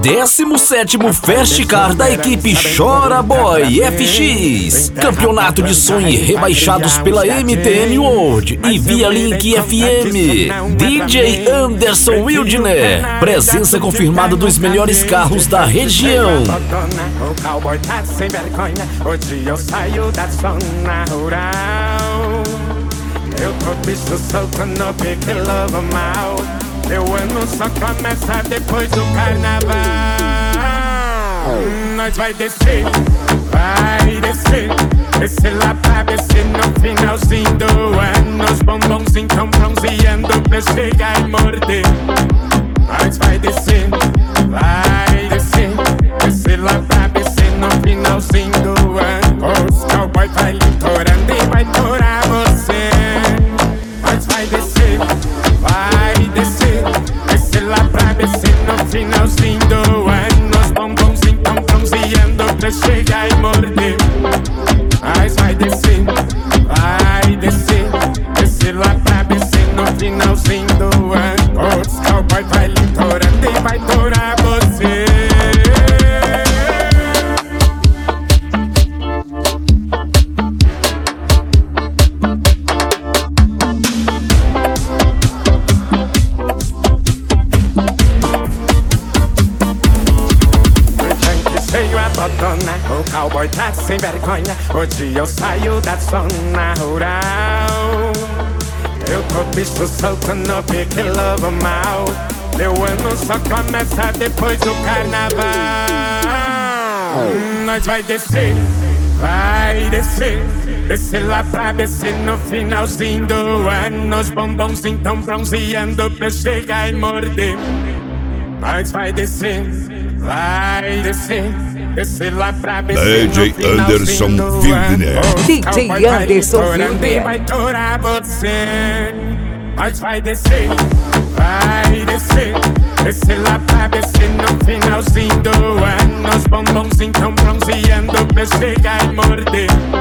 17º Festcar da equipe Chora Boy FX. Campeonato de som e rebaixados pela MTN World e via Link FM. DJ Anderson Wildner. Presença confirmada dos melhores carros da região. O cowboy tá sem vergonha. Hoje eu saio da zona rural. Eu tô bicho solto no pique lobo mal. Meu ano só começa depois do carnaval. Nós vai descer, vai descer. Descer lá pra descer no finalzinho do ano. Os bombons então bronzeando pra chegar e morder. Nós vai descer, vai descer. Descer lá pra descer no finalzinho do ano. Os cowboy vai litorando e vai torar você. Nós vai descer, vai descer. Descer lá pra descer no finalzinho do ano. Os bombons então bronzeando pra chegar e morder. Nós vai descer, vai descer. Descer lá pra descer no finalzinho do ano. Os cowboy vai litorando e vai torar você. O cowboy tá sem vergonha. Hoje eu saio da zona rural. Eu tô bicho solto no pique lobo mal. Meu ano só começa depois do carnaval. Nós vai descer, vai descer. Descer lá pra descer no finalzinho do ano. Os bombons então bronzeando pra chegar e morder. Nós vai descer, vai descer. Descer lá pra descer DJ Anderson Wildner. DJ Anderson Wildner vai torar você. Nós vai descer, vai descer. Descer lá pra descer no finalzinho do ano. Os bombons então bronzeando pra chegar e morder.